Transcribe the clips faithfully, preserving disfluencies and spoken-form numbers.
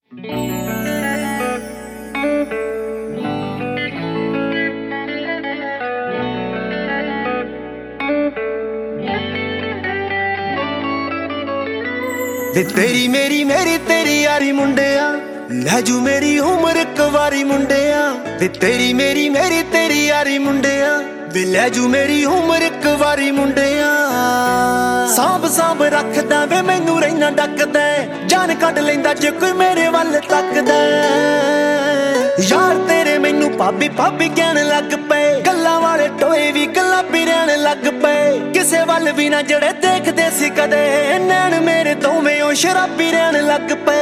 वे तेरी मेरी मेरी तेरी यारी मुंडिया लै जू मेरी उम्र एक वारी मुंडिया। वे तेरी मेरी मेरी तेरी यारी मुंडिया वे लै जू मेरी उम्र एक वारी मुंडिया। सांभ सांभ रखदा वे मैनू रहना डकदा जान कढ लैंदा जे कोई मेरे वल तकदा। यार तेरे मैनू भाभी भाभी कहण लग पे गल्लां वाले टोए भी गुलाबी रहन लग पे। किसे वल भी ना जड़े देखदे सी कदे नैन मेरे दोवें ओ शराबी रहन लग पे।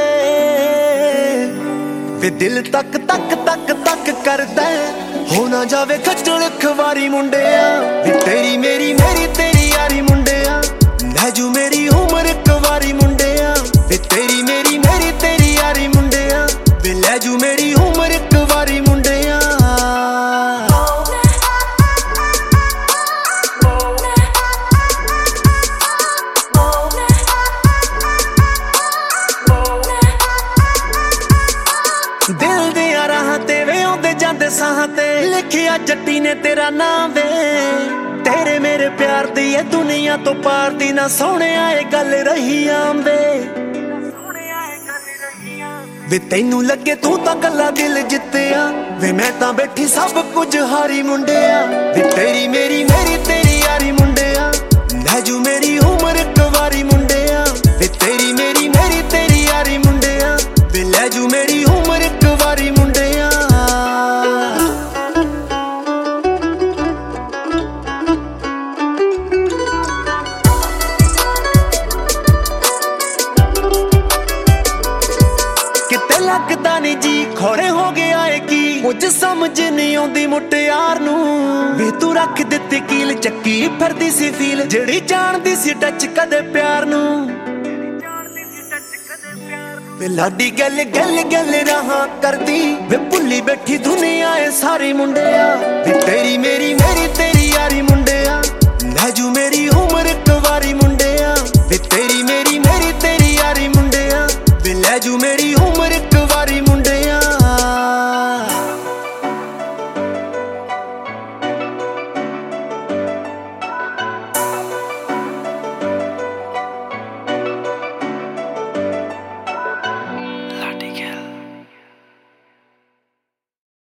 वे दिल तक तक तक तक करदा हो ना जावे खच्चर खवारी मुंडिया। वे तेरी मेरी मेरी तेरी यारी मुंडिया लै जू मेरी उम्र एक वारी मुंडिया। वे तेरी मेरी मेरी तेरी यारी मुंडिया वे लै जू मेरी उम्र एक वारी मुंडिया। दिल दियां राहां ते वे आउंदे जांदे साहां ते लिखिया जट्टी ने तेरा नाम वे। तेरे मेरे प्यार दी ये दुनिया तो पार दी ना सोहणे आए गल रही आंदे। वे तैनू लगे तू तां कल्ला दिल जित्तिया वे मैं तां बैठी सब कुछ हारी मुंडिया। वे तेरी मेरी मेरी तेरी यारी मुंडिया लै जू मेरी उम्र एक वारी मुंडिया। वे तेरी मेरी मेरी तेरी यारी मुंडिया वे लै जू मेरी उम्र एक वारी मुंडिया। किते लगदा नी जी खोड़े हो गया है की मुझ समझ नहीं आउंदी मुटियार नू। वे तू रख दित्ती कील चक्की फिरदी सी फील जेड़ी जानदी सी टच कदे प्यार नू। वे लाडी गल गल गल रहा करदी वे भुल्ली बैठी दुनिया है सारी मुंडिया। वे तेरी मेरी मेरी तेरी यारी मुंडिया लै जू